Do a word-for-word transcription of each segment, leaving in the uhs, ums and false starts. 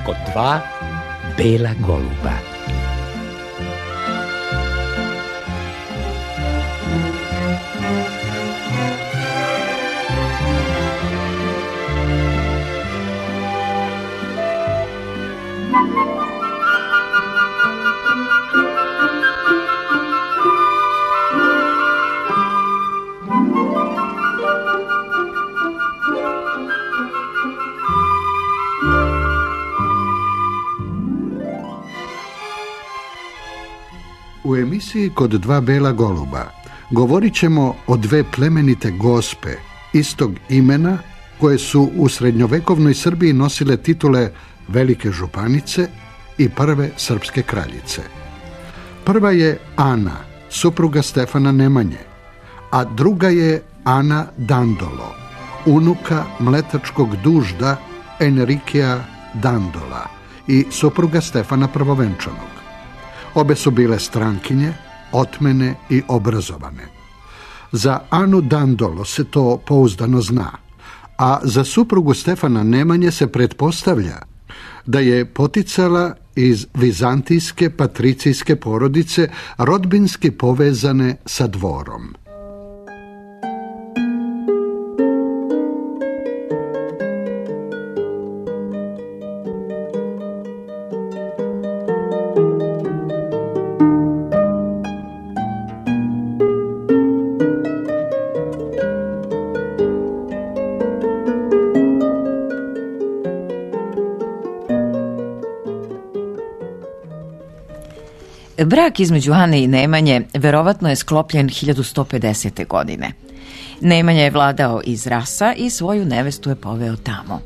kod dva bela goluba. U emisiji Kod dva bela goluba govorit ćemo o dve plemenite gospe istog imena koje su u srednjovekovnoj Srbiji nosile titule velike županice i prve srpske kraljice. Prva je Ana, supruga Stefana Nemanje, a druga je Ana Dandolo, unuka mletačkog dužda Enrikea Dandola i supruga Stefana Prvovenčanog. Obe su bile strankinje, otmene i obrazovane. Za Anu Dandolo se to pouzdano zna, a za suprugu Stefana Nemanje se pretpostavlja da je poticala iz vizantijske patricijske porodice rodbinski povezane sa dvorom. Brak između Ane i Nemanje verovatno je sklopljen hiljadu sto pedesete. godine. Nemanja je vladao iz Rasa i svoju nevestu je poveo tamo.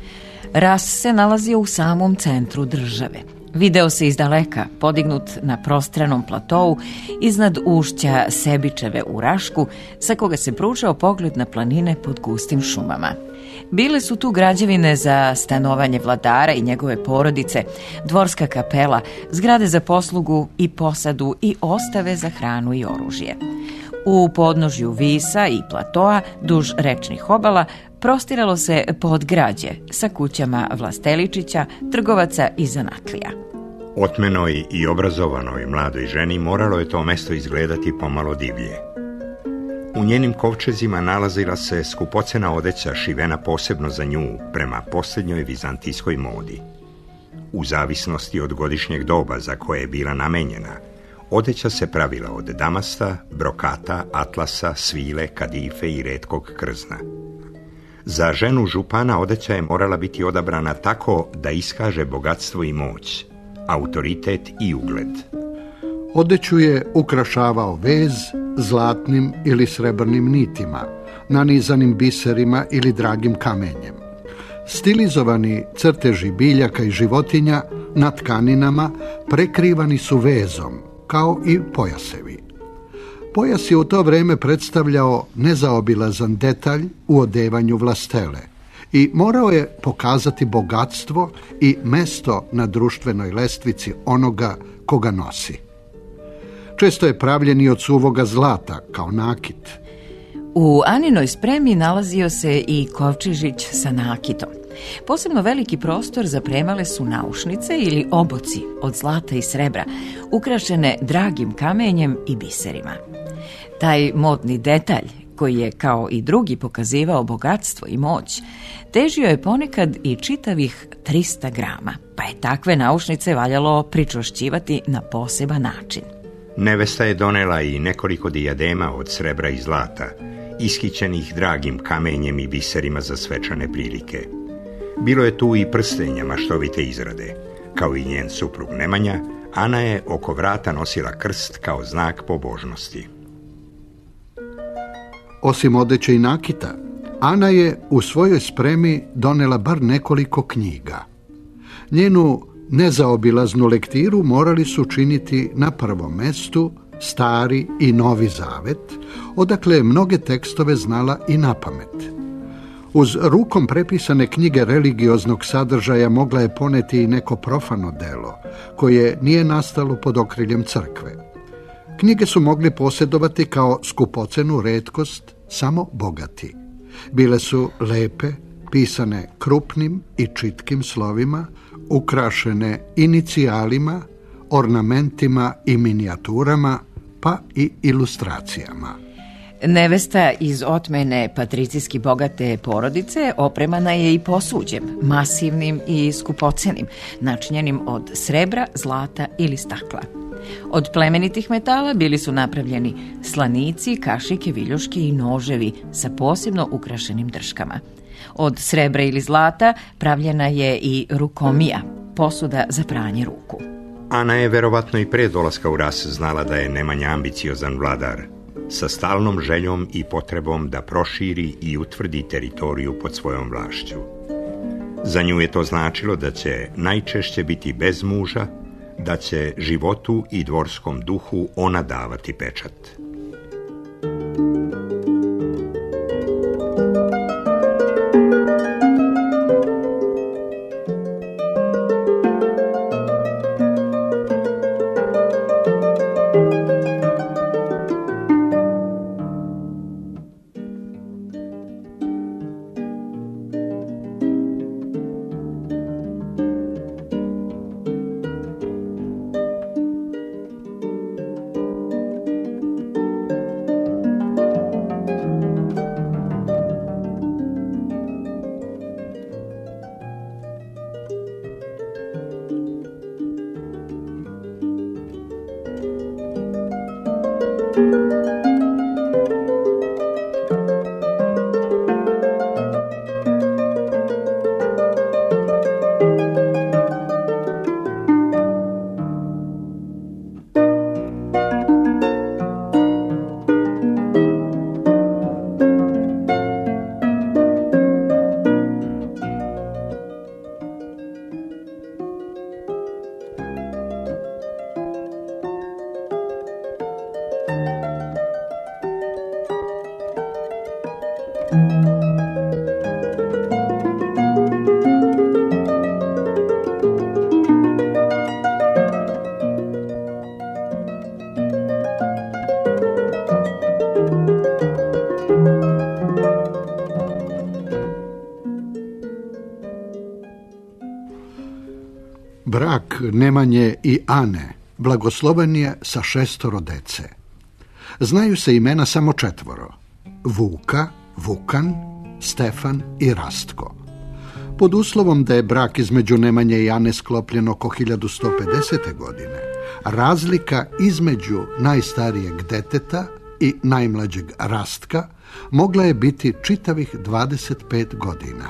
Ras se nalazio u samom centru države. Video se iz daleka, podignut na prostranom platou iznad ušća Sebičeve u Rašku, sa koga se pružao pogled na planine pod gustim šumama. Bile su tu građevine za stanovanje vladara i njegove porodice, dvorska kapela, zgrade za poslugu i posadu i ostave za hranu i oružje. U podnožju Visa i platoa, duž rečnih obala, prostiralo se podgrađe sa kućama vlasteličića, trgovaca i zanatlija. Otmenoj i obrazovanoj mladoj ženi moralo je to mesto izgledati pomalo divlje. U njenim kovčezima nalazila se skupocena odeća šivena posebno za nju prema posljednjoj vizantijskoj modi. U zavisnosti od godišnjeg doba za koje je bila namenjena, odeća se pravila od damasta, brokata, atlasa, svile, kadife i retkog krzna. Za ženu župana odeća je morala biti odabrana tako da iskaže bogatstvo i moć, autoritet i ugled. Odeću je ukrašavao vez zlatnim ili srebrnim nitima, nanizanim biserima ili dragim kamenjem. Stilizovani crteži biljaka i životinja na tkaninama prekrivani su vezom, kao i pojasevi. Pojas je u to vreme predstavljao nezaobilazan detalj u odevanju vlastele i morao je pokazati bogatstvo i mesto na društvenoj lestvici onoga koga nosi. Često je pravljen i od suvoga zlata, kao nakit. U Aninoj spremi nalazio se i kovčižić sa nakitom. Posebno veliki prostor zapremale su naušnice ili oboci od zlata i srebra, ukrašene dragim kamenjem i biserima. Taj modni detalj, koji je kao i drugi pokazivao bogatstvo i moć, težio je ponekad i čitavih trista grama, pa je takve naušnice valjalo pričvršćivati na poseban način. Nevesta je donela i nekoliko dijadema od srebra i zlata, iskićenih dragim kamenjem i biserima za svečane prilike. Bilo je tu i prstenja maštovite izrade. Kao i njen suprug Nemanja, Ana je oko vrata nosila krst kao znak pobožnosti. Osim odeće i nakita, Ana je u svojoj spremi donela bar nekoliko knjiga. Njenu nezaobilaznu lektiru morali su činiti na prvom mestu Stari i Novi Zavet, odakle je mnoge tekstove znala i napamet. Uz rukom prepisane knjige religioznog sadržaja mogla je poneti i neko profano delo, koje nije nastalo pod okriljem crkve. Knjige su mogli posjedovati kao skupocenu retkost samo bogati. Bile su lepe, pisane krupnim i čitkim slovima, ukrašene inicijalima, ornamentima i minijaturama, pa i ilustracijama. Nevesta iz otmene patricijski bogate porodice opremana je i posuđem, masivnim i skupocenim, načinjenim od srebra, zlata ili stakla. Od plemenitih metala bili su napravljeni slanici, kašike, viljuške i noževi sa posebno ukrašenim drškama. Od srebra ili zlata pravljena je i rukomija, posuda za pranje ruku. Ana je verovatno i pre dolaska u Ras znala da je Nemanja ambiciozan vladar, sa stalnom željom i potrebom da proširi i utvrdi teritoriju pod svojom vlašću. Za nju je to značilo da će najčešće biti bez muža, da će životu i dvorskom duhu ona davati pečat. Brak Nemanje i Ane blagosloven je sa šestoro dece. Znaju se imena samo četvoro: Vuka, Vukan, Stefan i Rastko. Pod uslovom da je brak između Nemanje i Ane sklopljen oko hiljadu sto pedesete. godine, razlika između najstarijeg deteta i najmlađeg Rastka mogla je biti čitavih dvadeset pet godina.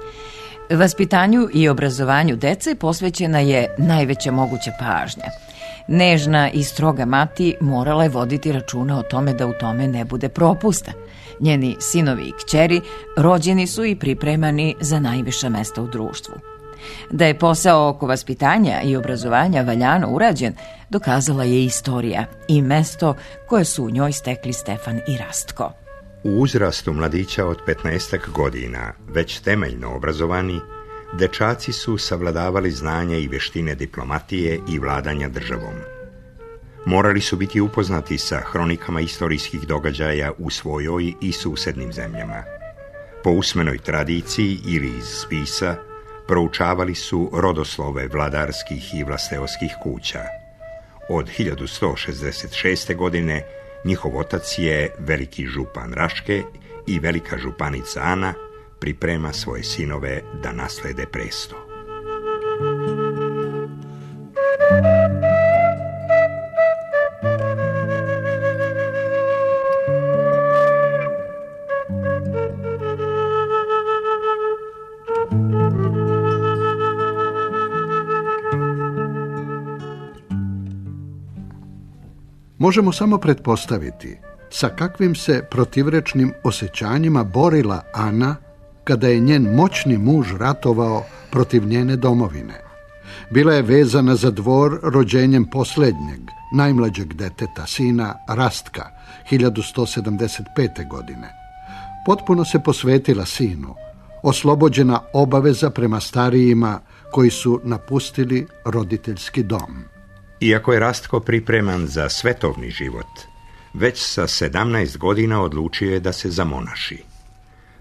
Vaspitanju i obrazovanju dece posvećena je najveća moguća pažnja. Nežna i stroga mati morala je voditi računa o tome da u tome ne bude propusta. Njeni sinovi i kćeri rođeni su i pripremani za najviša mesta u društvu. Da je posao oko vaspitanja i obrazovanja valjano urađen, dokazala je istorija i mesto koje su u njoj stekli Stefan i Rastko. U uzrastu mladića od petnaestak godina, već temeljno obrazovani, dečaci su savladavali znanja i vještine diplomatije i vladanja državom. Morali su biti upoznati sa hronikama istorijskih događaja u svojoj i susednim zemljama. Po usmenoj tradiciji ili iz spisa proučavali su rodoslove vladarskih i vlasteoskih kuća. Od hiljadu sto šezdeset šeste. godine njihov otac je veliki župan Raške i velika županica Ana priprema svoje sinove da naslede presto. Možemo samo pretpostaviti sa kakvim se protivrečnim osjećanjima borila Ana kada je njen moćni muž ratovao protiv njene domovine. Bila je vezana za dvor rođenjem posljednjeg, najmlađeg deteta, sina Rastka, hiljadu sto sedamdeset pete. godine. Potpuno se posvetila sinu, oslobođena obaveza prema starijima koji su napustili roditeljski dom. Iako je Rastko pripreman za svetovni život, već sa sedamnaest godina odlučio je da se zamonaši.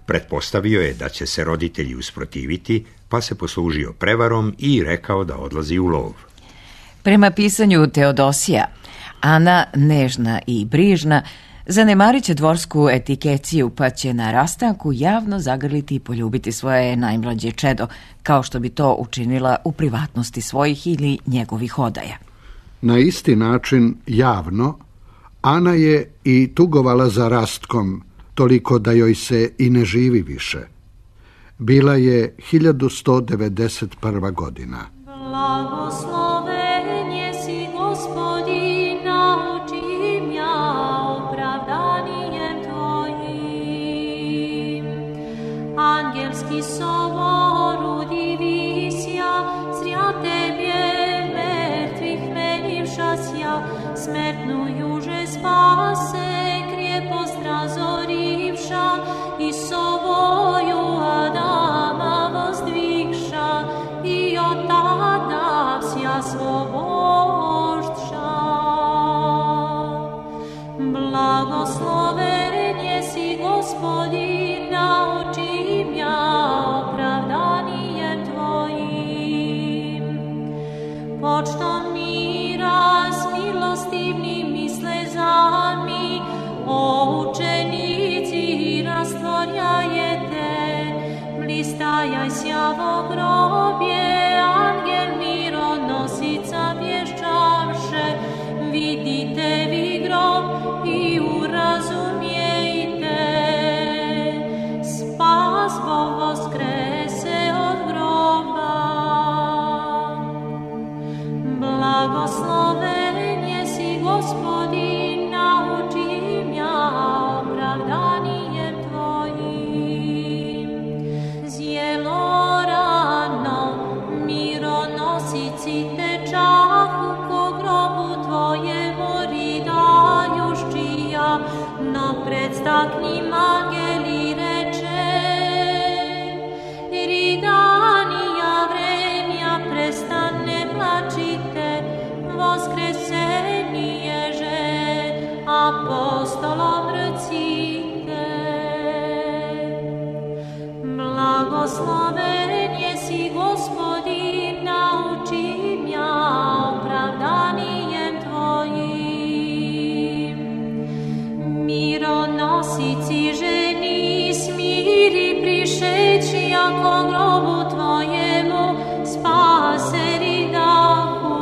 Pretpostavio je da će se roditelji usprotiviti, pa se poslužio prevarom i rekao da odlazi u lov. Prema pisanju Teodosija, Ana, nežna i brižna, zanemarit će dvorsku etikeciju, pa će na rastanku javno zagrliti i poljubiti svoje najmlađe čedo, kao što bi to učinila u privatnosti svojih ili njegovih odaja. Na isti način, javno, Ana je i tugovala za Rastkom, toliko da joj se i ne živi više. Bila je hiljadu sto devedeset prva godina. Blagoslovenje si, Gospodi, naučim ja opravdanijem Tvojim. Angelski sobor udivisja, zrja Tebje mrtvih menivšasja, smrtnu juže spase, krijepost razorivša i sovoju Adama vozdvigša i od tada vsja svoboždša. Blagosloven jesi, Gospodi, naučim ja opravdanijem Tvojim. Počtom mira s milostivnim i slezami, o učenici rastvorjajete, blistajaj sjavo grobje, angel mironosica vješćavše, vidite vi grob i urazumijete, spas Bog voskrese od groba. Blagosloven jesi, Gospodi, naučim ja opravdanijem Tvojim. Zjelo rano mironosici tečahu, ko grobu Tvojemu ridajuščija, no predstaknim angeli reče, ridanija vremja prestane plačite, voskresenije že apostolom recite. Blagosloven jesi, Gospodi, naučim ja opravdanijem Tvojim. Mironosici ženi smiri prišeći, ako grobu Tvojemu spase ridahu.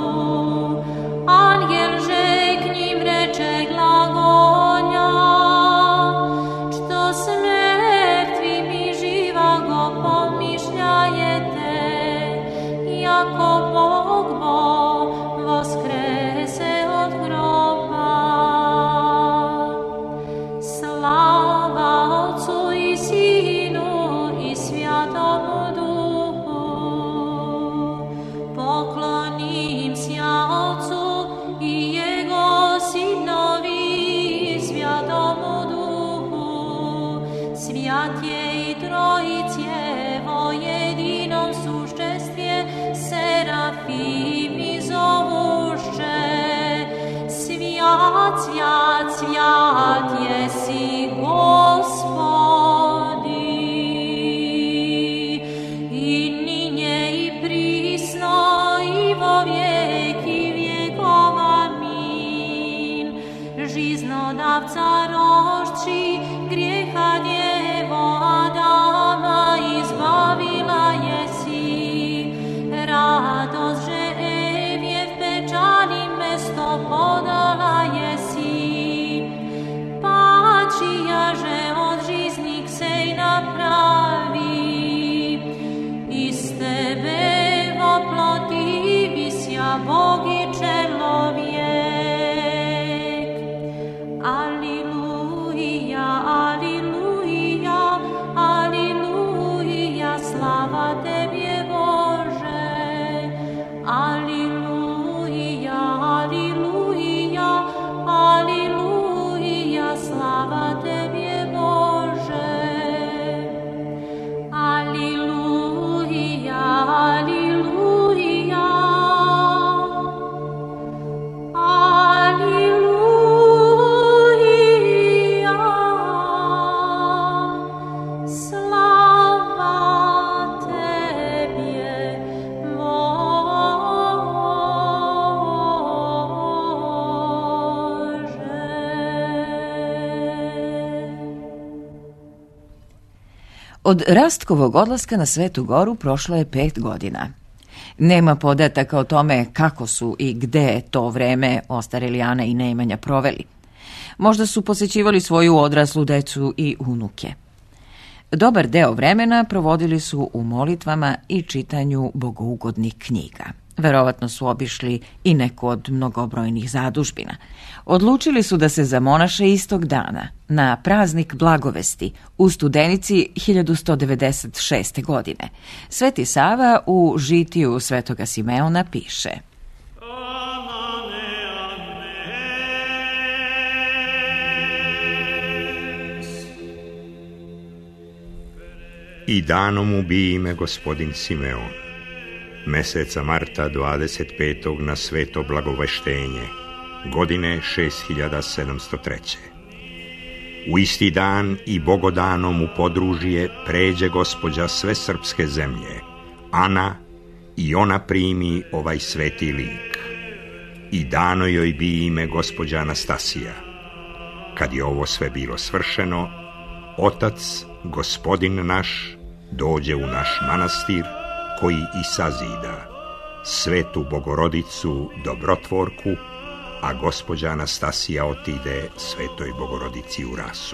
Angel že k njim reče glagolja, što s mrtvim i živa go pomišljajete, jako Bog Bog voskrese od groba. Slava Otcu i Sinu i Svjatomu Duhu, poklonim sja Otcu i Jego Sinovi i Svjatomu Duhu, svjat je i Trojic je vo jedinom sušćestvje, serafim Od Rastkovog odlaska na Svetu Goru prošlo je pet godina. Nema podataka o tome kako su i gde to vreme ostareli Ana i Nemanja proveli. Možda su posećivali svoju odraslu decu i unuke. Dobar deo vremena provodili su u molitvama i čitanju bogougodnih knjiga. Verovatno su obišli i neku od mnogobrojnih zadužbina. Odlučili su da se zamonaše istog dana, na praznik Blagovesti, u Studenici hiljadu sto devedeset šeste. godine. Sveti Sava u žitiju Svetoga Simeona piše: I danom ubi ime gospodin Simeon, meseca marta dvadeset petog na sveto blagoveštenje, godine šest hiljada sedamsto treće. U isti dan i bogodanom u podružje pređe gospođa sve srpske zemlje, Ana, i ona primi ovaj sveti lik. I dano joj bi ime gospođa Anastasija. Kad je ovo sve bilo svršeno, Otac, gospodin naš, dođe u naš manastir, koji i sazida svetu Bogorodicu dobrotvorku, a gospođa Anastasija otide svetoj Bogorodici u rasu.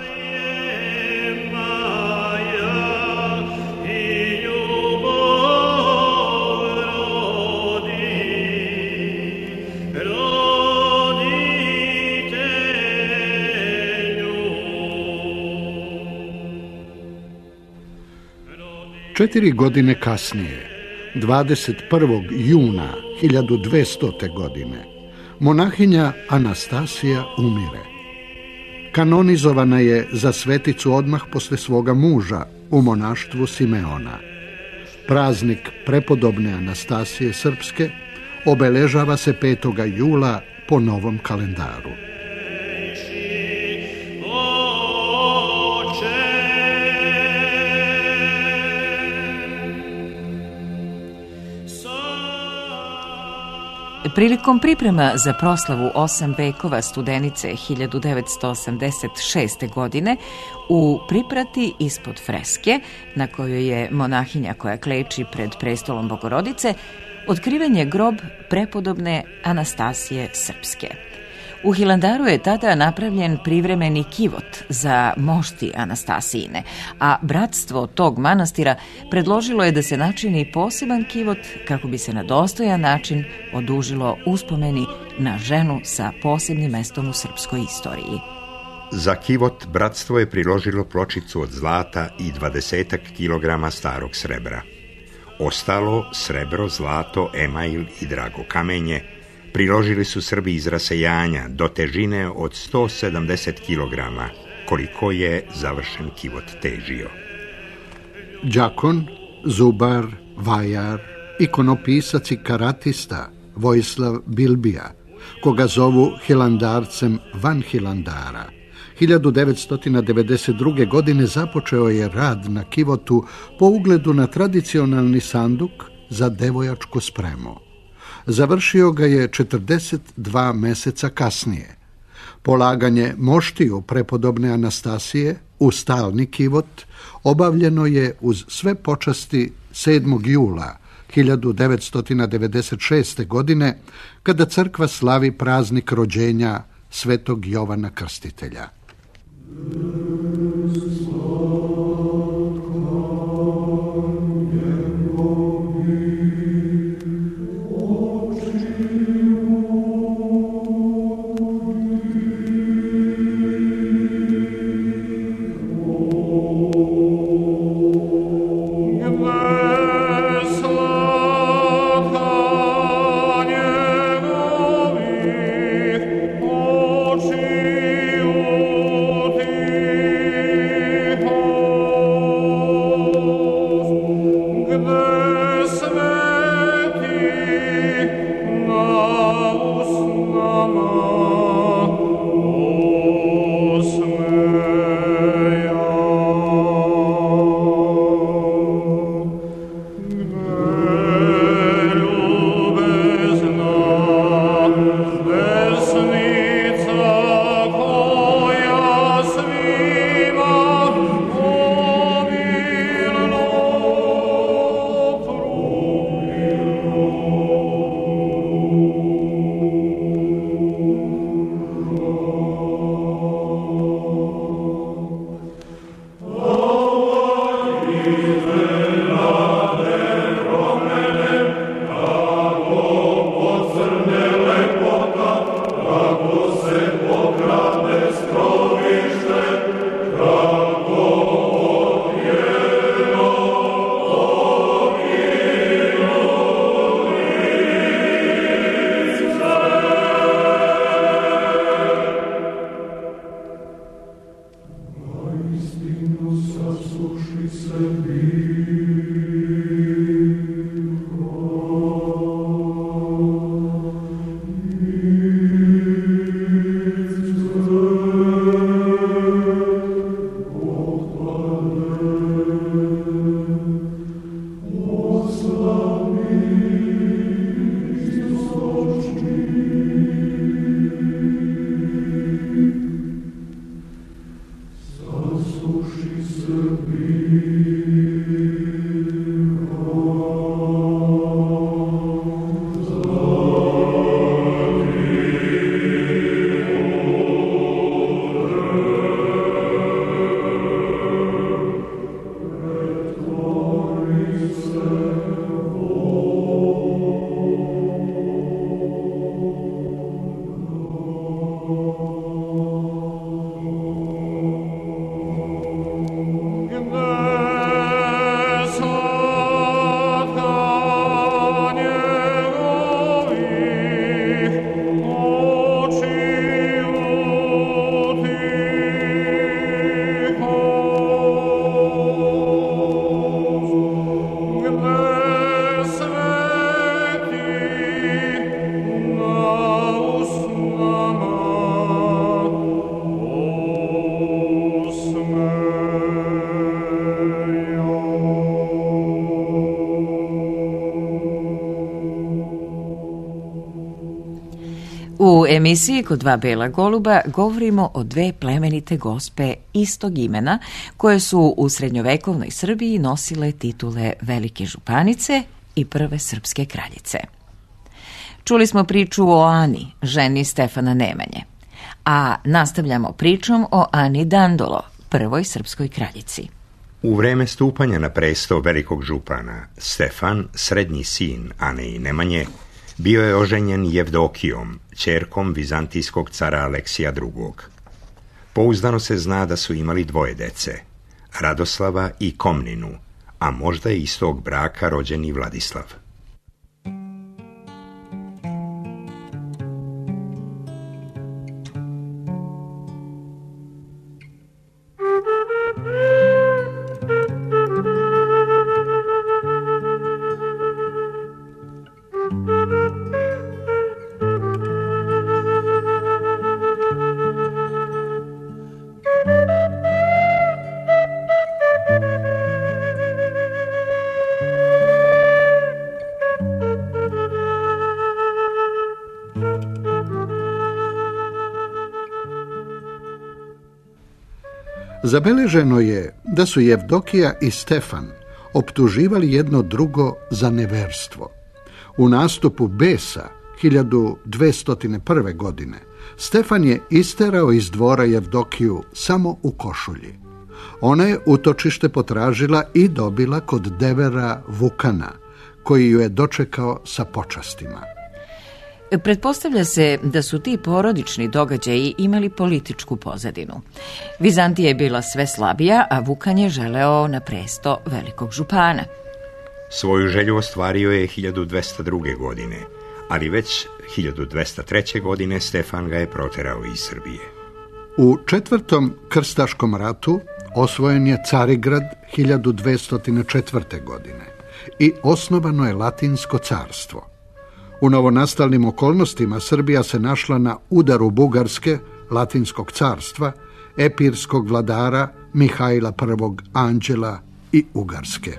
Četiri godine kasnije, dvadeset prvog juna hiljadu dvestote. godine, monahinja Anastasija umire. Kanonizovana je za sveticu odmah posle svoga muža u monaštvu Simeona. Praznik prepodobne Anastasije Srpske obeležava se petog jula po novom kalendaru. Prilikom priprema za proslavu osam vekova Studenice hiljadu devetsto osamdeset šeste. godine u priprati ispod freske, na kojoj je monahinja koja kleči pred prestolom Bogorodice, otkriven je grob prepodobne Anastasije Srpske. U Hilandaru je tada napravljen privremeni kivot za mošti Anastasijine, a bratstvo tog manastira predložilo je da se načini poseban kivot kako bi se na dostojan način odužilo uspomeni na ženu sa posebnim mestom u srpskoj istoriji. Za kivot bratstvo je priložilo pločicu od zlata i dvadesetak kilograma starog srebra. Ostalo srebro, zlato, email i drago kamenje priložili su Srbi iz rasejanja do težine od sto sedamdeset kilograma, koliko je završen kivot težio. Đakon, zubar, vajar, ikonopisac i karatista Vojislav Bilbija, koga zovu hilandarcem van Hilandara, hiljadu devetsto devedeset druge. godine započeo je rad na kivotu po ugledu na tradicionalni sanduk za devojačku spremu. Završio ga je četrdeset dva meseca kasnije. Polaganje moštiju prepodobne Anastasije u stalni kivot obavljeno je uz sve počasti sedmog jula hiljadu devetsto devedeset šeste. godine, kada crkva slavi praznik rođenja svetog Jovana Krstitelja. Oči u ti U emisiji Kod dva bela goluba govorimo o dve plemenite gospe istog imena koje su u srednjovekovnoj Srbiji nosile titule velike županice i prve srpske kraljice. Čuli smo priču o Ani, ženi Stefana Nemanje, a nastavljamo pričom o Ani Dandolo, prvoj srpskoj kraljici. U vreme stupanja na presto velikog župana, Stefan, srednji sin Ane i Nemanje, bio je oženjen Jevdokijom, ćerkom vizantijskog cara Aleksija drugog. Pouzdano se zna da su imali dvoje dece, Radoslava i Komninu, a možda je iz tog braka rođen i Vladislav. Zabeleženo je da su Jevdokija i Stefan optuživali jedno drugo za neverstvo. U nastupu besa hiljadu dvesta prve. godine Stefan je isterao iz dvora Jevdokiju samo u košulji. Ona je utočište potražila i dobila kod devera Vukana, koji ju je dočekao sa počastima. Pretpostavlja se da su ti porodični događaji imali političku pozadinu. Vizantija je bila sve slabija, a Vukan je želeo na presto velikog župana. Svoju želju ostvario je hiljadu dvesta druge. godine, ali već hiljadu dvesta treće. godine Stefan ga je proterao iz Srbije. U četvrtom krstaškom ratu osvojen je Carigrad hiljadu dvesta četvrte. godine i osnovano je Latinsko carstvo. U novonastalnim okolnostima Srbija se našla na udaru Bugarske, Latinskog carstva, epirskog vladara Mihajla prvog. Anđela i Ugarske.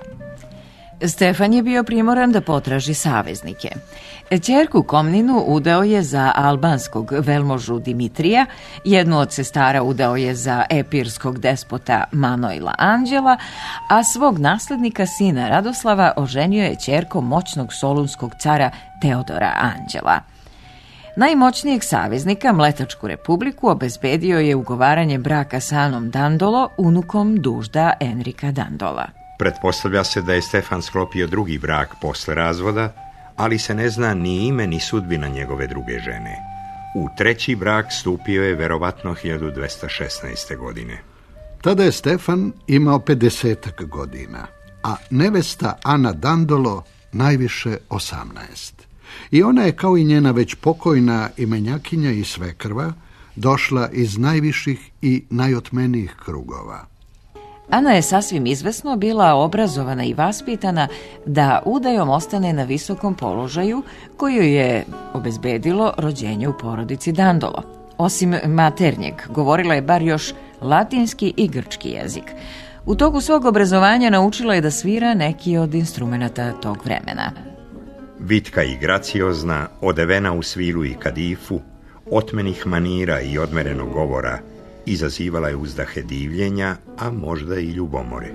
Stefan je bio primoran da potraži saveznike. Ćerku Komninu udao je za albanskog velmožu Dimitrija, jednu od sestara udao je za epirskog despota Manojla Anđela, a svog naslednika sina Radoslava oženio je ćerkom moćnog solunskog cara Teodora Anđela. Najmoćnijeg saveznika, Mletačku republiku, obezbedio je ugovaranje braka sa Anom Dandolo, unukom Dužda Enrika Dandola. Pretpostavlja se da je Stefan sklopio drugi brak posle razvoda, ali se ne zna ni ime ni sudbina njegove druge žene. U treći brak stupio je verovatno hiljadu dvesta šesnaeste. godine. Tada je Stefan imao pedesetak godina, a nevesta Ana Dandolo najviše osamnaest. I ona je, kao i njena već pokojna imenjakinja i svekrva, došla iz najviših i najotmenijih krugova. Ana je sasvim izvesno bila obrazovana i vaspitana da udajom ostane na visokom položaju koju je obezbedilo rođenje u porodici Dandolo. Osim maternjeg, govorila je bar još latinski i grčki jezik. U toku svog obrazovanja naučila je da svira neki od instrumenata tog vremena. Vitka i graciozna, odevena u svilu i kadifu, otmenih manira i odmerenog govora, izazivala je uzdahe divljenja, a možda i ljubomore.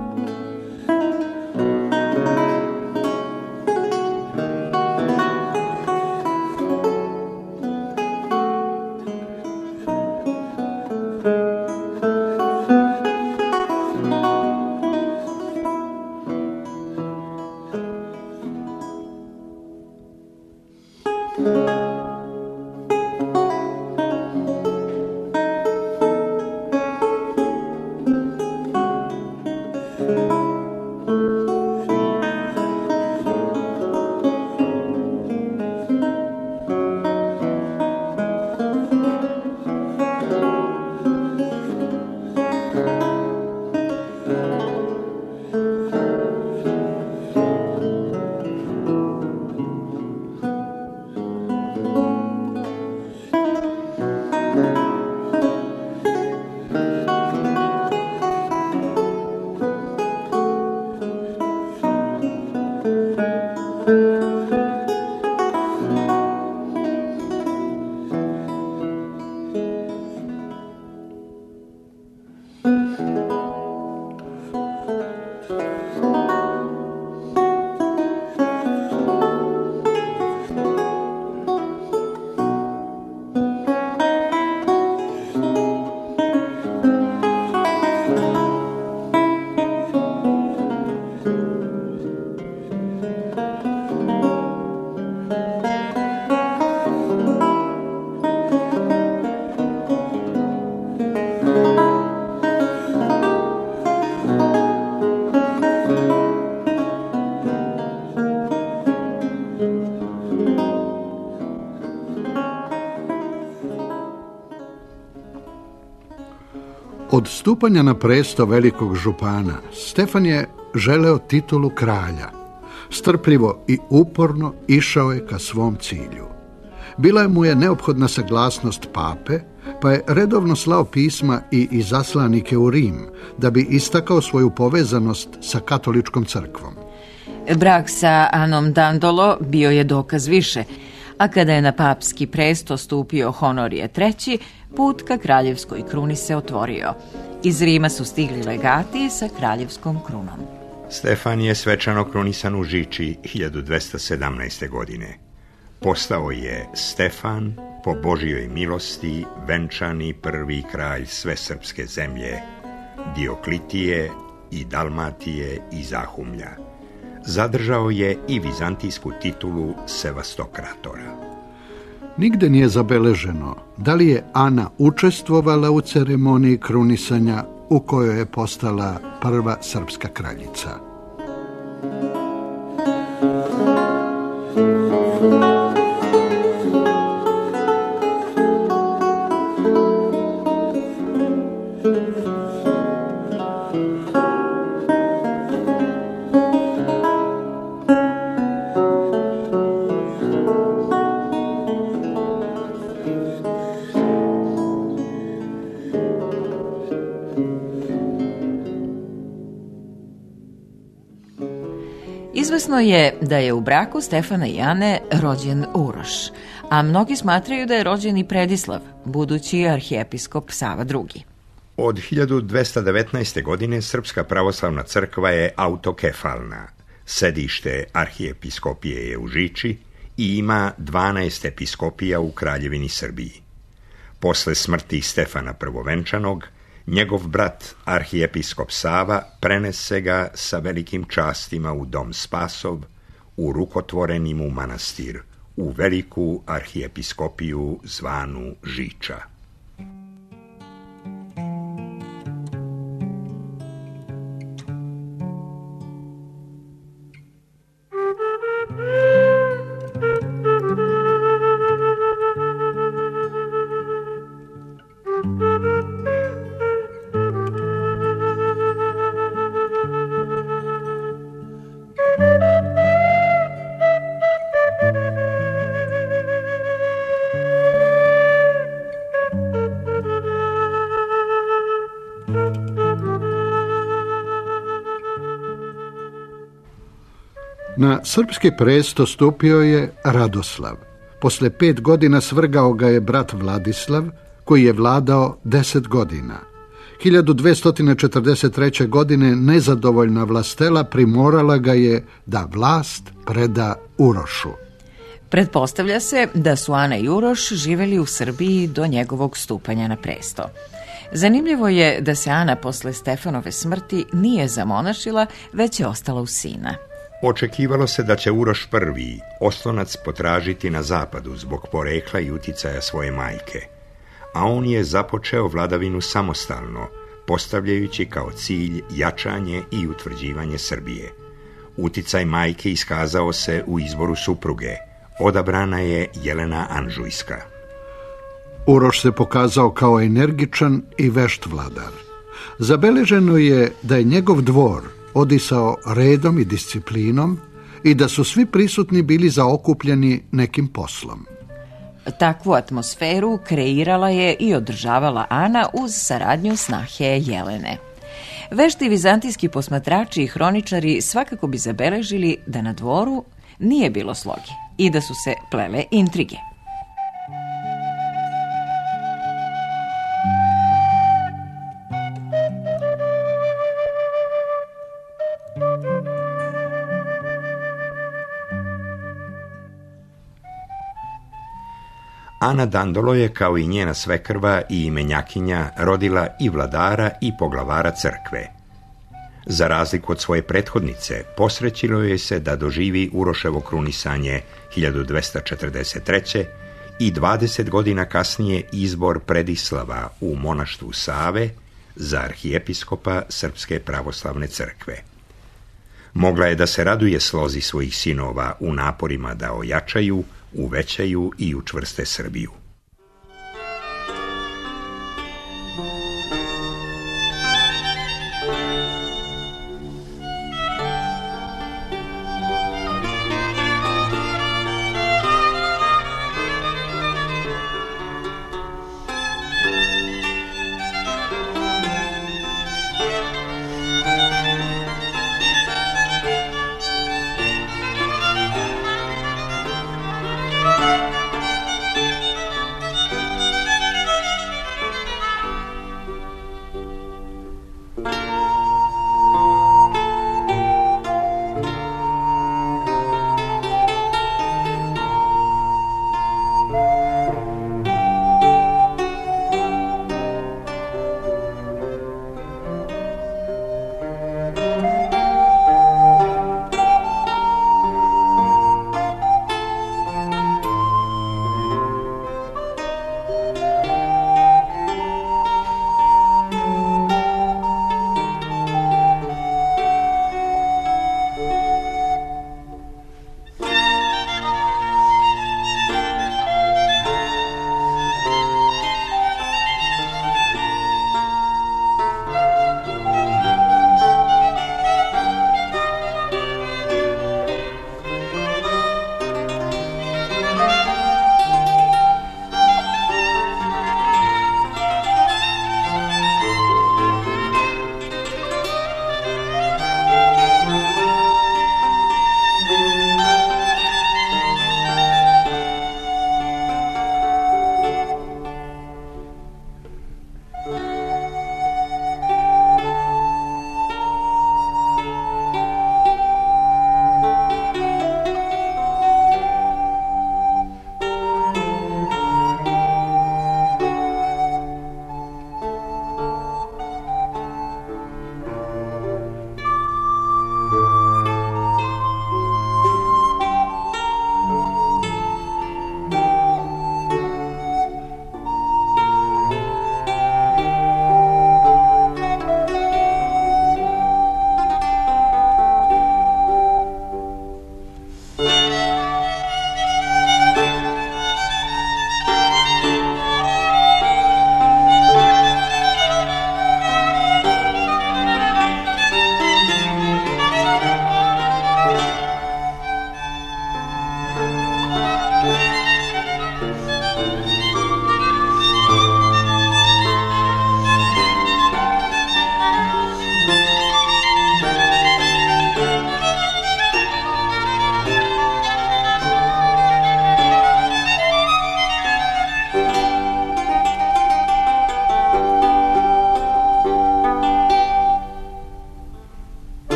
Od stupanja na presto velikog župana, Stefan je želeo titulu kralja. Strpljivo i uporno išao je ka svom cilju. Bila mu je neophodna saglasnost pape, pa je redovno slao pisma i izaslanike u Rim, da bi istakao svoju povezanost sa katoličkom crkvom. Brak sa Anom Dandolo bio je dokaz više, a kada je na papski presto stupio Honorije treći, put ka kraljevskoj kruni se otvorio. Iz Rima su stigli legati sa kraljevskom krunom. Stefan je svečano krunisan u Žiči hiljadu dvesta sedamnaeste. godine. Postao je Stefan, po Božjoj milosti, venčani prvi kralj sve srpske zemlje, Dioklitije i Dalmatije i Zahumlja. Zadržao je i vizantijsku titulu sevastokratora. Nigde nije zabeleženo da li je Ana učestvovala u ceremoniji krunisanja u kojoj je postala prva srpska kraljica. Izvesno je da je u braku Stefana i Ane rođen Uroš, a mnogi smatraju da je rođen i Predislav, budući arhijepiskop Sava drugi. Od hiljadu dvesta devetnaeste. godine Srpska pravoslavna crkva je autokefalna. Sedište arhijepiskopije je u Žiči i ima dvanaest episkopija u Kraljevini Srbiji. Posle smrti Stefana prvovenčanog, njegov brat, arhijepiskop Sava, prenese ga sa velikim častima u dom Spasov, u rukotvoreni mu manastir, u veliku arhijepiskopiju zvanu Žiča. Na srpski presto stupio je Radoslav. Posle pet godina svrgao ga je brat Vladislav, koji je vladao deset godina. hiljadu dvesta četrdeset treće. godine nezadovoljna vlastela primorala ga je da vlast preda Urošu. Pretpostavlja se da su Ana i Uroš živeli u Srbiji do njegovog stupanja na presto. Zanimljivo je da se Ana posle Stefanove smrti nije zamonašila, već je ostala u sina. Očekivalo se da će Uroš prvi oslonac potražiti na zapadu zbog porekla i uticaja svoje majke, a on je započeo vladavinu samostalno, postavljajući kao cilj jačanje i utvrđivanje Srbije. Uticaj majke iskazao se u izboru supruge. Odabrana je Jelena Anžujska. Uroš se pokazao kao energičan i vešt vladar. Zabeleženo je da je njegov dvor odisao redom i disciplinom i da su svi prisutni bili zaokupljeni nekim poslom. Takvu atmosferu kreirala je i održavala Ana uz saradnju snahe Jelene. Vešti vizantijski posmatrači i hroničari svakako bi zabeležili da na dvoru nije bilo sloge i da su se plele intrige. Ana Dandolo je, kao i njena svekrva i imenjakinja, rodila i vladara i poglavara crkve. Za razliku od svoje prethodnice, posrećilo joj se da doživi Uroševo krunisanje hiljadu dvesta četrdeset treće. i dvadeset godina kasnije izbor Predislava u monaštvu Save za arhijepiskopa Srpske pravoslavne crkve. Mogla je da se raduje slozi svojih sinova u naporima da ojačaju, uvećaju i učvrste Srbiju.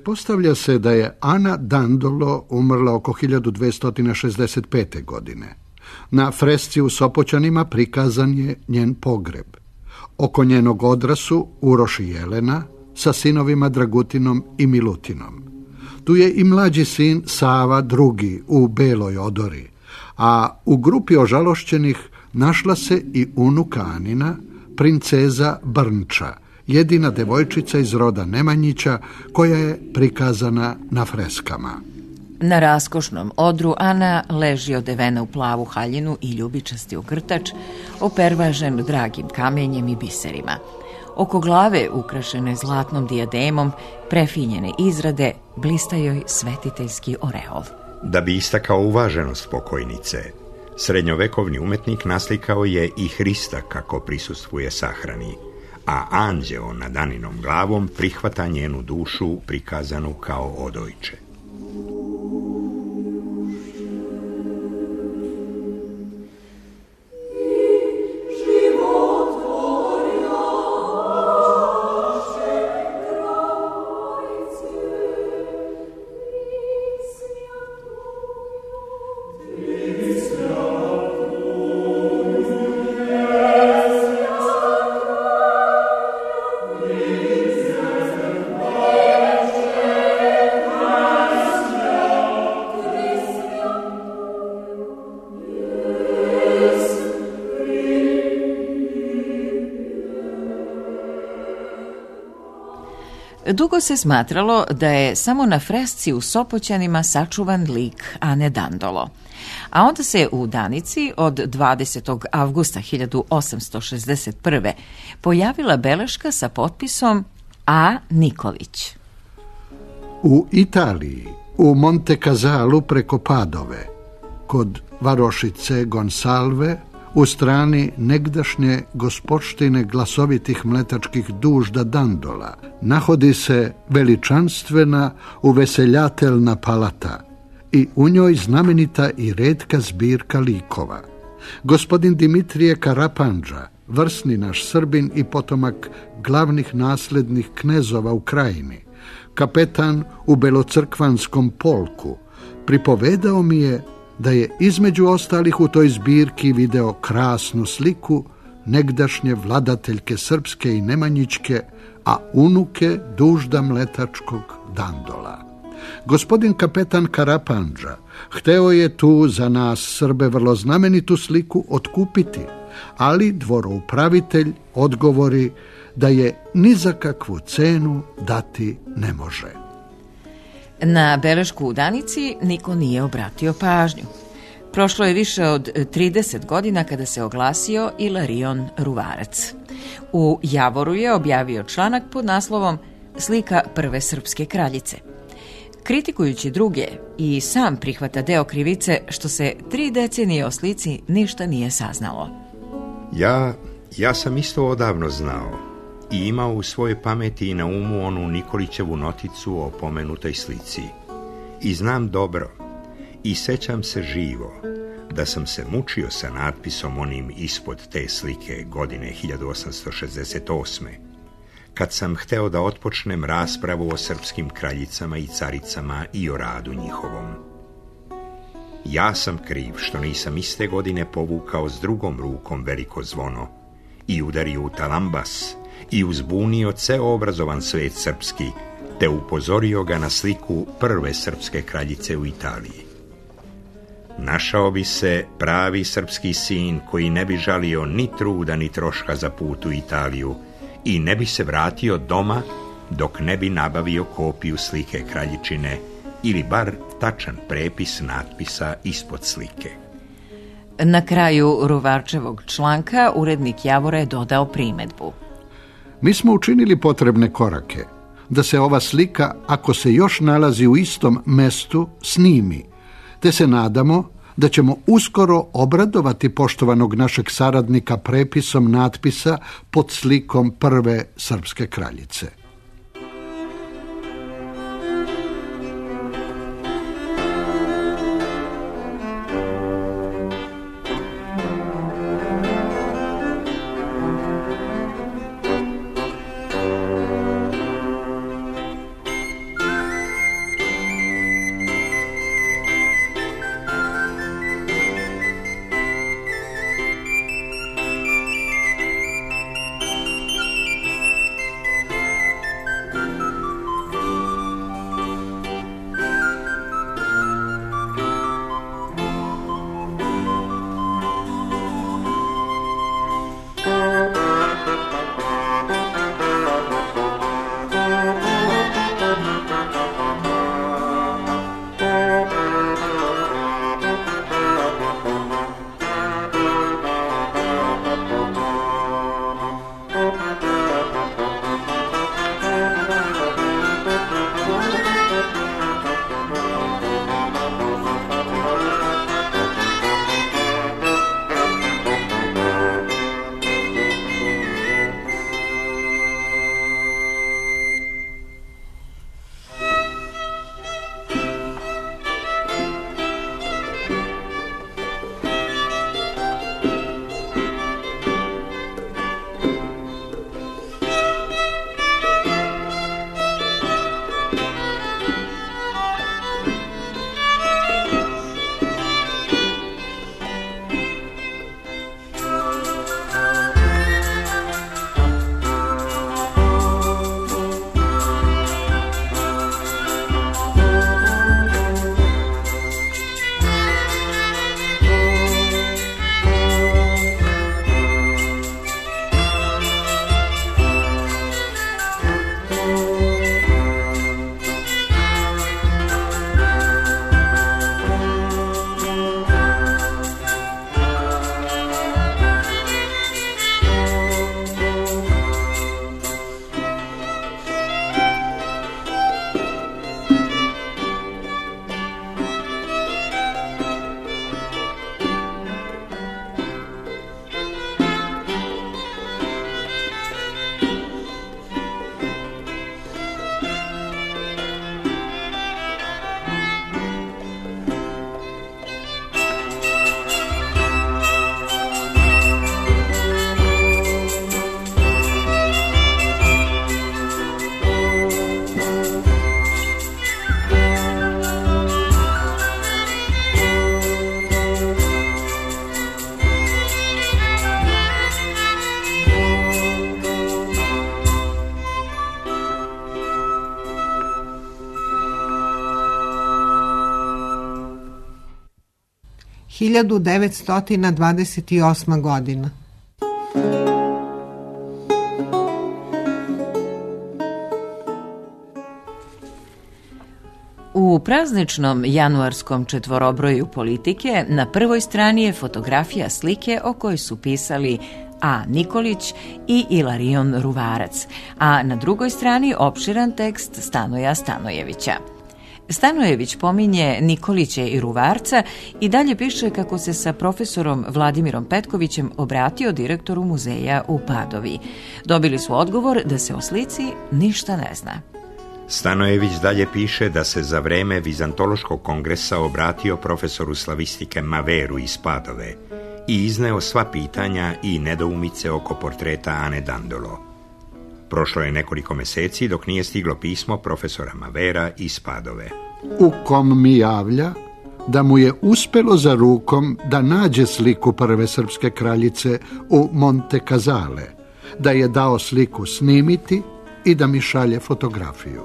Pretpostavlja se da je Ana Dandolo umrla oko hiljadu dvesta šezdeset pete. godine. Na fresci u Sopoćanima prikazan je njen pogreb. Oko njenog odra su Uroš i Jelena sa sinovima Dragutinom i Milutinom. Tu je i mlađi sin Sava drugi u beloj odori, a u grupi ožalošćenih našla se i unuka Anina, princeza Brnča, jedina devojčica iz roda Nemanjića koja je prikazana na freskama. Na raskošnom odru Ana leži odevena u plavu haljinu i ljubičasti ukrtač, opervažen dragim kamenjem i biserima. Oko glave, ukrašene zlatnom dijademom, prefinjene izrade, blista joj svetiteljski oreol. Da bi istakao uvaženost pokojnice, srednjovekovni umetnik naslikao je i Hrista kako prisustvuje sahrani, a anđeo nad Aninom glavom prihvata njenu dušu prikazanu kao odojče. Dugo se smatralo da je samo na fresci u Sopoćanima sačuvan lik Ane Dandolo. A onda se u Danici od dvadesetog avgusta hiljadu osamsto šezdeset prve. pojavila beleška sa potpisom A. Nikolić. U Italiji, u Monte Casalu preko Padove, kod varošice Gonsalve, u strani negdašnje gospodštine glasovitih mletačkih dužda Dandola, nahodi se veličanstvena uveseljateljna palata i u njoj znamenita i retka zbirka likova. Gospodin Dimitrije Karapandža, vrsni naš Srbin i potomak glavnih naslednih knezova u Krajini, kapetan u belocrkvanskom polku, pripovedao mi je da je između ostalih u toj zbirki video krasnu sliku negdašnje vladateljke srpske i nemanjićke, a unuke dužda mletačkog Dandola. Gospodin kapetan Karapandža hteo je tu za nas Srbe vrlo znamenitu sliku otkupiti, ali dvoroupravitelj odgovori da je ni za kakvu cenu dati ne može. Na belešku u Danici niko nije obratio pažnju. Prošlo je više od trideset godina kada se oglasio Ilarion Ruvarac. U Javoru je objavio članak pod naslovom Slika prve srpske kraljice. Kritikujući druge, i sam prihvata deo krivice što se tri decenije o slici ništa nije saznalo. Ja, ja sam isto odavno znao i imao u svojoj pameti i na umu onu Nikolićevu noticu o pomenutoj slici. I znam dobro, i sećam se živo, da sam se mučio sa natpisom onim ispod te slike godine hiljadu osamsto šezdeset osme. kad sam hteo da otpočnem raspravu o srpskim kraljicama i caricama i o radu njihovom. Ja sam kriv što nisam iste godine povukao s drugom rukom veliko zvono i udario u talambas i uzbunio ceo obrazovan svet srpski, te upozorio ga na sliku prve srpske kraljice u Italiji. Našao bi se pravi srpski sin koji ne bi žalio ni truda ni troška za put u Italiju i ne bi se vratio doma dok ne bi nabavio kopiju slike kraljičine ili bar tačan prepis natpisa ispod slike. Na kraju Ruvarčevog članka urednik Javora je dodao primedbu. Mi smo učinili potrebne korake da se ova slika, ako se još nalazi u istom mestu, snimi, te se nadamo da ćemo uskoro obradovati poštovanog našeg saradnika prepisom natpisa pod slikom prve srpske kraljice. hiljadu devetsto dvadeset osma godina. U prazničnom januarskom četvorobroju Politike na prvoj strani je fotografija slike o kojoj su pisali A. Nikolić i Ilarion Ruvarac, a na drugoj strani opširan tekst Stanoja Stanojevića. Stanojević pominje Nikolića i Ruvarca i dalje piše kako se sa profesorom Vladimirom Petkovićem obratio direktoru muzeja u Padovi. Dobili su odgovor da se o slici ništa ne zna. Stanojević dalje piše da se za vreme Vizantološkog kongresa obratio profesoru slavistike Maveru iz Padove i izneo sva pitanja i nedoumice oko portreta Ane Dandolo. Prošlo je nekoliko meseci dok nije stiglo pismo profesora Mavera iz Padove, u kom mi javlja da mu je uspelo za rukom da nađe sliku prve srpske kraljice u Monte Casale, da je dao sliku snimiti i da mi šalje fotografiju.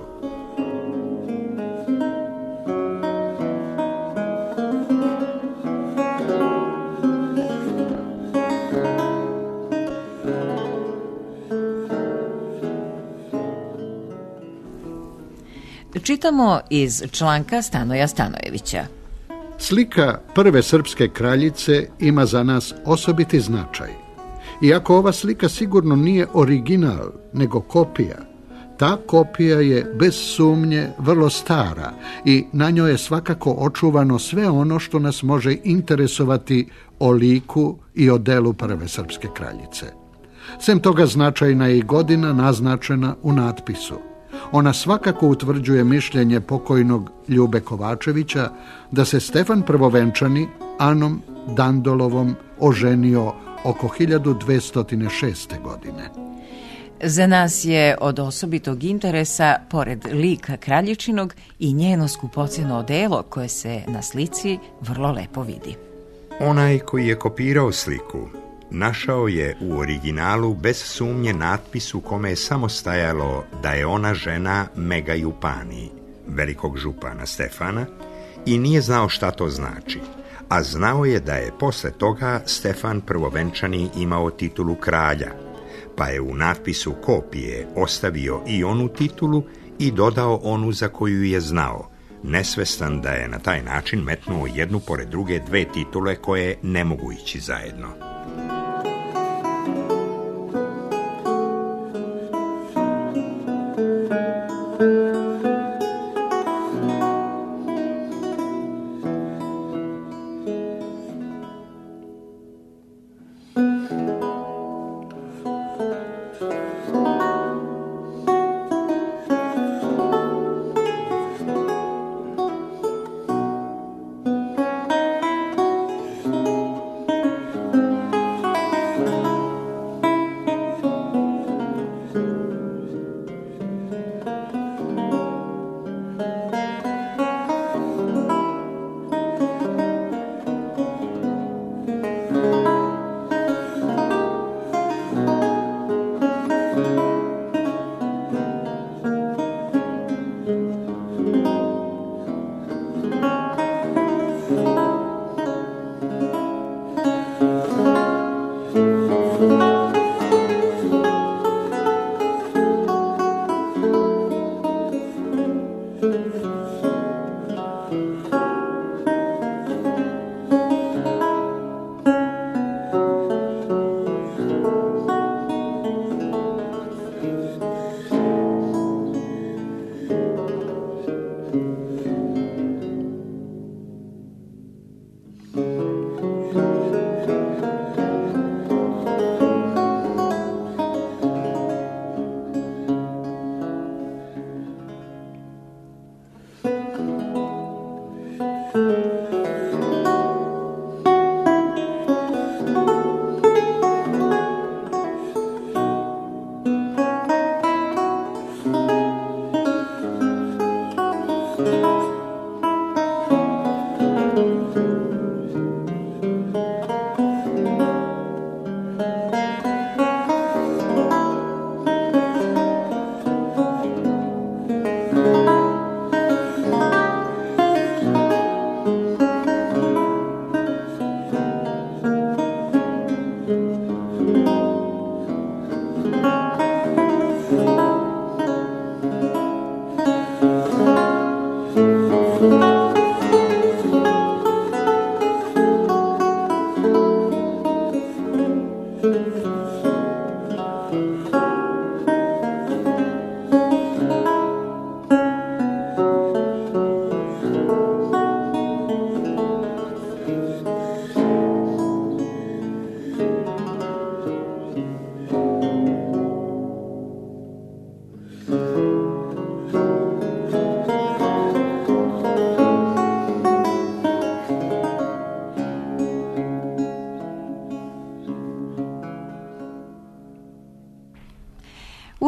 Čitamo iz članka Stanoja Stanojevića. Slika prve srpske kraljice ima za nas osobiti značaj. Iako ova slika sigurno nije original, nego kopija, ta kopija je bez sumnje vrlo stara i na njoj je svakako očuvano sve ono što nas može interesovati o liku i o delu prve srpske kraljice. Sem toga značajna je i godina naznačena u natpisu. Ona svakako utvrđuje mišljenje pokojnog Ljube Kovačevića da se Stefan Prvovenčani Anom Dandolovom oženio oko hiljadu dvesta šeste. godine. Za nas je od osobitog interesa, pored lika kraljičinog, i njeno skupoceno odelo koje se na slici vrlo lepo vidi. Onaj koji je kopirao sliku našao je u originalu bez sumnje natpis u kome je samo stajalo da je ona žena Mega Jupani, velikog župana Stefana, i nije znao šta to znači, a znao je da je posle toga Stefan Prvovenčani imao titulu kralja, pa je u natpisu kopije ostavio i onu titulu i dodao onu za koju je znao, nesvestan da je na taj način metnuo jednu pored druge dve titule koje ne mogu ići zajedno.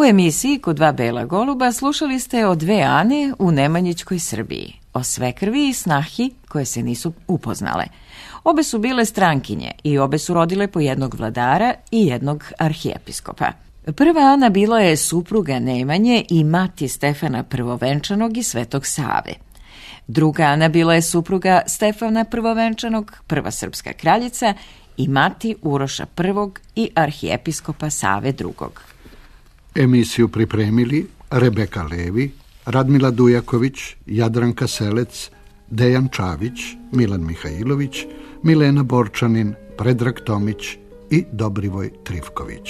emisiji Kod dva bela goluba slušali ste o dve Ane u Nemanjićkoj Srbiji, o svekrvi i snahi koje se nisu upoznale. Obe su bile strankinje i obe su rodile po jednog vladara i jednog arhijepiskopa. Prva Ana bila je supruga Nemanje i mati Stefana Prvovenčanog i Svetog Save. Druga Ana bila je supruga Stefana Prvovenčanog, prva srpska kraljica, i mati Uroša prvog i arhijepiskopa Save drugog. Emisiju pripremili Rebeka Levi, Radmila Dujaković, Jadranka Selec, Dejan Čavić, Milan Mihajlović, Milena Borčanin, Predrag Tomić i Dobrivoj Trivković.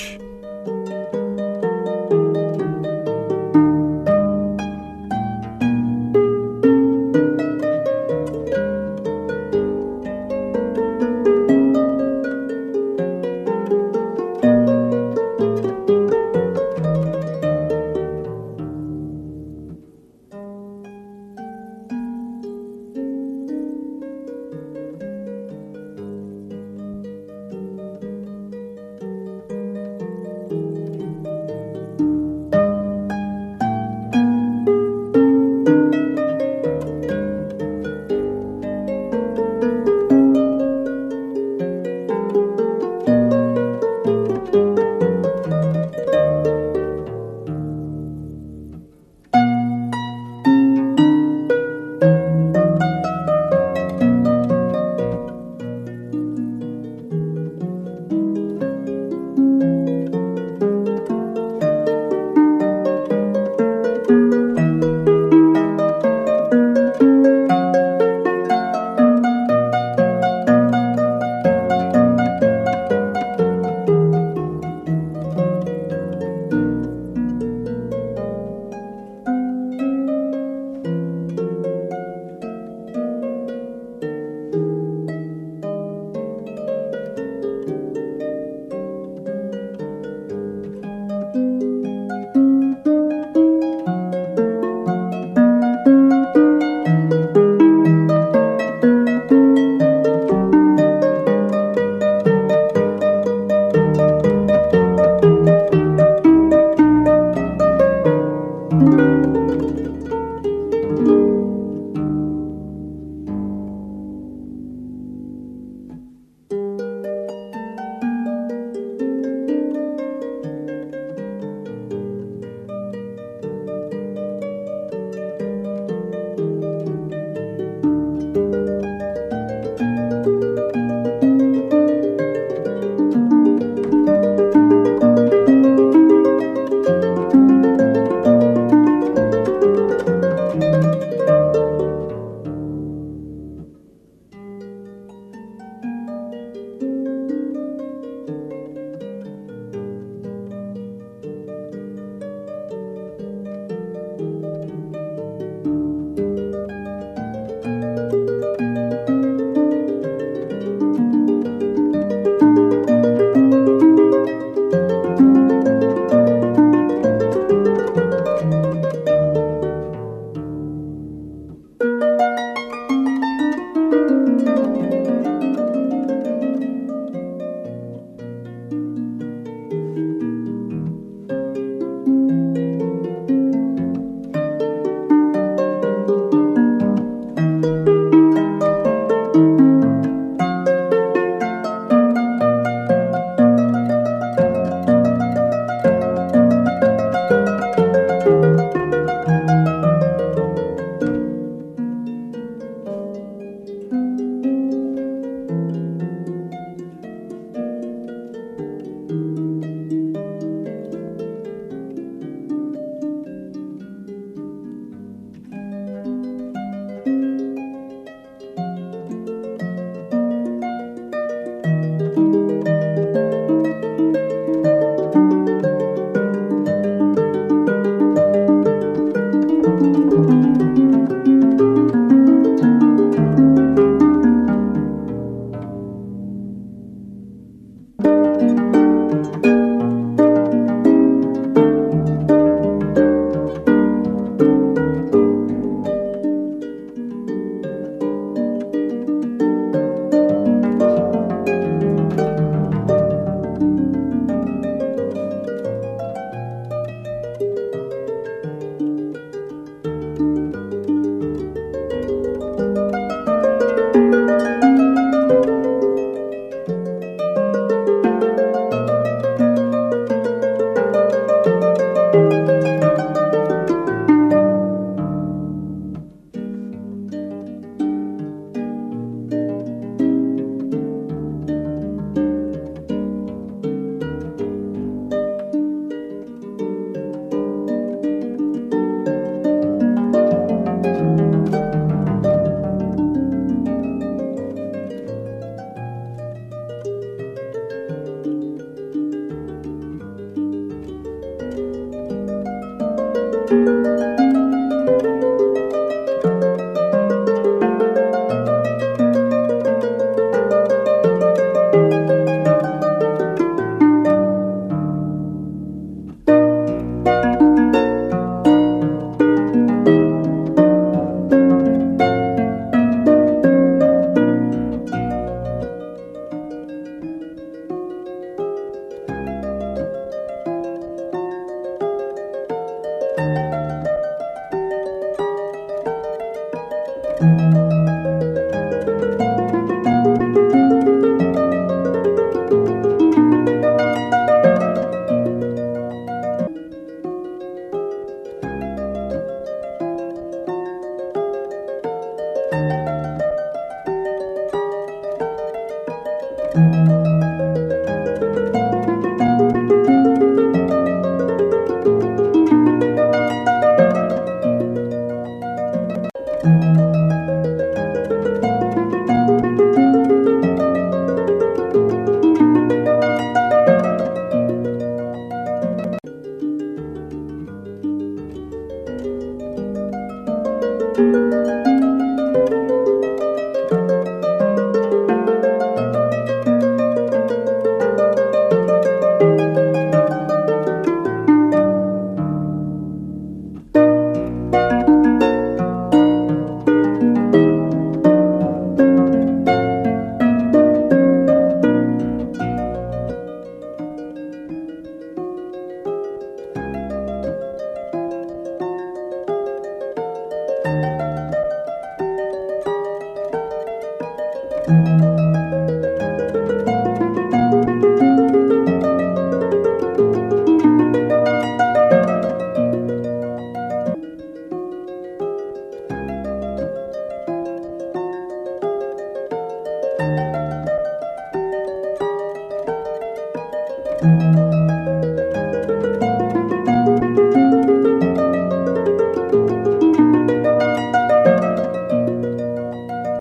Thank you.